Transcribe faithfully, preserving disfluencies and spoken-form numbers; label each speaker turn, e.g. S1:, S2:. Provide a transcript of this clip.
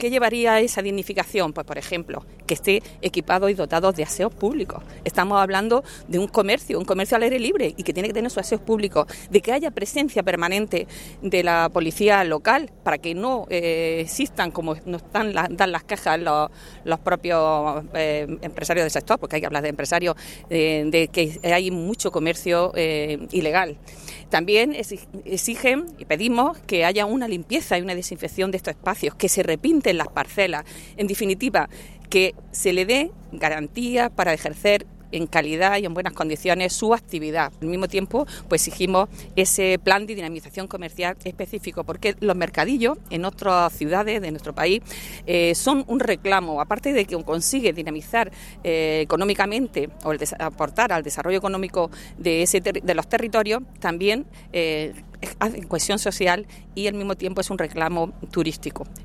S1: ¿Qué llevaría a esa dignificación? Pues, por ejemplo, que esté equipado y dotado de aseos públicos. Estamos hablando de un comercio, un comercio al aire libre y que tiene que tener sus aseos públicos, de que haya presencia permanente de la policía local para que no eh, existan, como nos dan, la, dan las quejas los, los propios eh, empresarios del sector, porque hay que hablar de empresarios, eh, de que hay mucho comercio eh, ilegal. También exigen y pedimos que haya una limpieza y una desinfección de estos espacios, que se repinten las parcelas. En definitiva, que se le dé garantía para ejercer en calidad y en buenas condiciones su actividad. Al mismo tiempo, pues exigimos ese plan de dinamización comercial específico, porque los mercadillos en otras ciudades de nuestro país eh, son un reclamo, aparte de que consigue dinamizar eh, económicamente o el des- aportar al desarrollo económico de, ese ter- de los territorios, también eh, hace cohesión social y al mismo tiempo es un reclamo turístico.